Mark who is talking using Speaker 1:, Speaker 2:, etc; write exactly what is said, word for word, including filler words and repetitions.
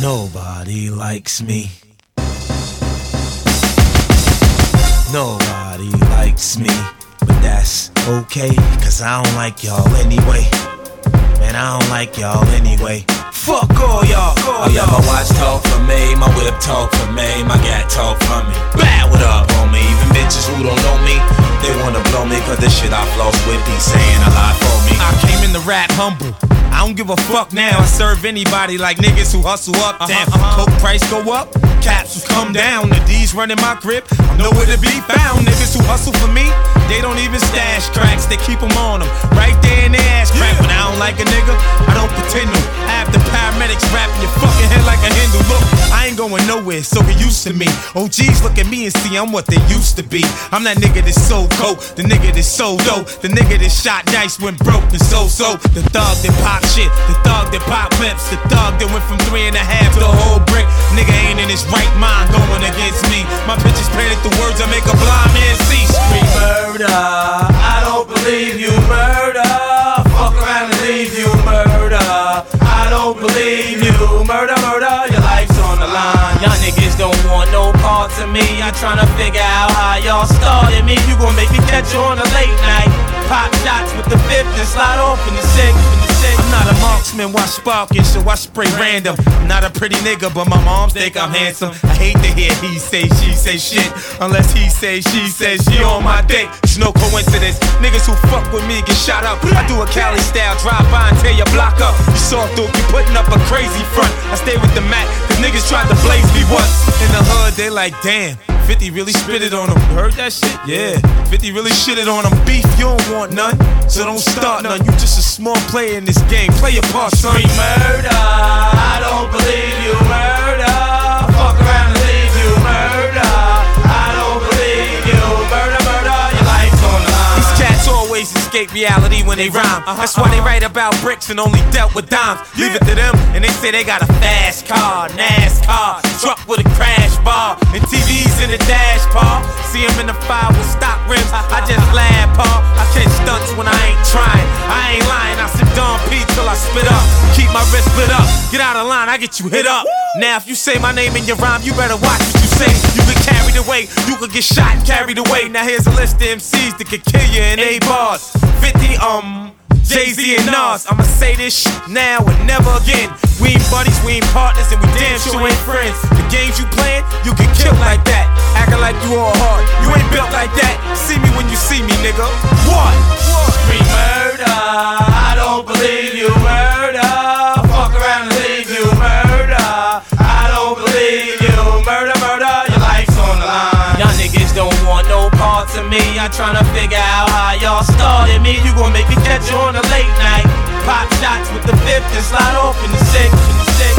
Speaker 1: Nobody likes me. Nobody likes me. But that's okay, cause I don't like y'all anyway. Man, I don't like y'all anyway. Fuck all y'all. Oh yeah, my watch talk for me, my whip talk for me, my gat talk for me. Bad, what up, homie? Even bitches who don't know me, they wanna blow me, cause the shit I floss with be saying a lot for me. I came in the rap humble, I don't give a fuck now. I serve anybody like niggas who hustle up. Damn, uh-huh, uh-huh. Coke price go up, capsules come down. The D's running my grip, I'm nowhere to be found. Niggas who hustle for me, they don't even stash cracks, they keep them on them, right there in their ass crack. When I don't like a nigga, I don't pretend to. I have the paramedics wrapping your fucking head like a Hindu. Look, I ain't going nowhere, so get used to me. O Gs look at me and see I'm what they used to be. I'm that nigga that sold coke, the nigga that sold dope, the nigga that shot dice when broke and so-so. The thug that pop shit, the thug that pop lips, the thug that went from three and a half to a whole brick. Nigga ain't in his right mind going against me. My bitches painted the words that make a blind man see. Scream murder, I don't believe you, murder. Fuck around and leave you, murder. I don't believe you, murder, murder. Your life's on the line. Y'all niggas don't want no parts of me. I'm tryna figure out how y'all started me. You gon' make me catch you on a late night. Pop shots with the fifth and slide off in the sixth. I'm not a marksman, why sparking, so I spray random. I'm not a pretty nigga, but my moms think I'm handsome. I hate to hear he say, she say shit, unless he say, she says she on my dick. It's no coincidence, niggas who fuck with me get shot up. I do a Cali style, drive by and tear your block up. You saw through, you putting up a crazy front. I stay with the Mac, cause niggas tried to blaze me once. In the hood, they like, damn, fifty really spit it on them. You heard that shit? Yeah, fifty really shitted on them. Beef, you don't want none, so don't start none. You just a small player in this game, play your part, son. Scream murder, I don't believe you, murder. Fuck around and leave you, murder. I don't believe you, murder, murder. Your life's on the line. These cats always escape reality when they rhyme. That's why they write about bricks and only dealt with dimes. Leave it to them, and they say they got a fast car, NASCAR, truck with a crash bar, and T Vs in the dash, Paul. See him in the fire with stock rims, I just laugh, Paul. I catch stunts when I ain't trying. I ain't lying, I sip Don P till I spit up. Keep my wrist split up, get out of line, I get you hit up. Now if you say my name in your rhyme, you better watch what you say. You get carried away, you could get shot and carried away. Now here's a list of M Cs that could kill you in eight bars. fifty, um... Jay-Z and Nas, I'ma say this shit now and never again. We ain't buddies, we ain't partners, and we damn sure ain't friends. The games you playin', you get killed like that. Acting like you all hard, you ain't built like that. See me when you see me, nigga. What? Scream murder, I don't believe you, murder. Fuck around and leave you, murder. I don't believe you, murder, murder. Your life's on the line. Y'all niggas don't want no parts of me. I'm tryna figure out how y'all started me. You gon' make me catch you on a late night. Pop shots with the fifth and slide off in the sixth.